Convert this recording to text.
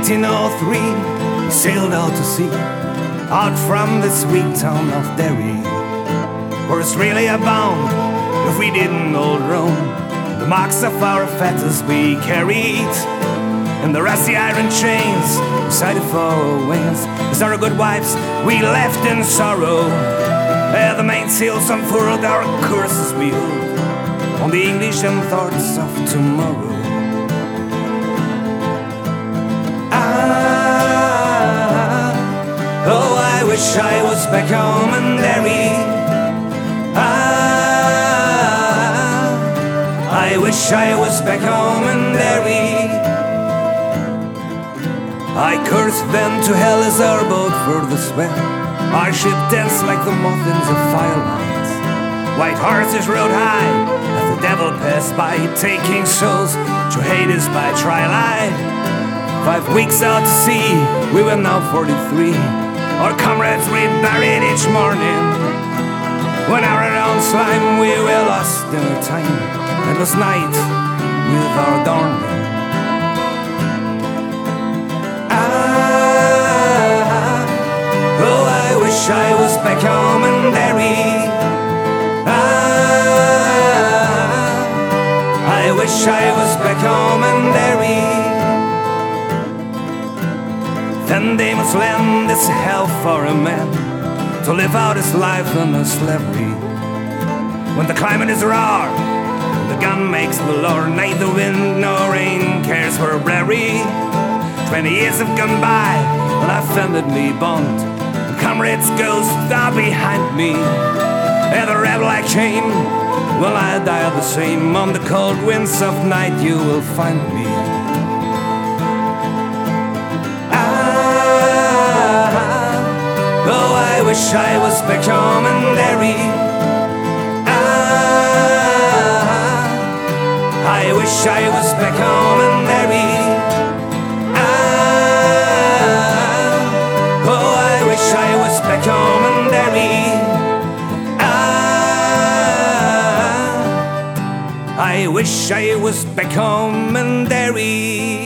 1903, we sailed out to sea, out from the sweet town of Derry, where Australia bound if we didn't hold Rome. The marks of our fetters we carried, and the rusty iron chains beside of our wings. As our good wives we left in sorrow, the mainsails unfurled, our courses wheeled on the English and thoughts of tomorrow. Oh, I wish I was back home in Derry. I wish I was back home in Derry. I cursed them to hell as our boat further swam. Our ship danced like the moth in the firelight. White horses rode high as the devil passed by, taking souls to Hades by twilight. 5 weeks out to sea, we were now 43. Our comrades we buried each morning. When our own slime we were lost in our time. Endless night with our darling. Oh, I wish I was back home in Derry. I wish I was back home in Derry. Then they must land this hell for a man to live out his life under slavery. When the climate is raw, the gun makes the law. Neither wind nor rain cares for a prairie. 20 years have gone by and I fended me bond. The comrades ghosts are behind me, and the rebel I chain. Will I die the same? On the cold winds of night you will find me. Oh, I wish I was back home in Derry. I wish I was back home in Derry. Oh, I wish I was back home in Derry. I wish I was back home in Derry.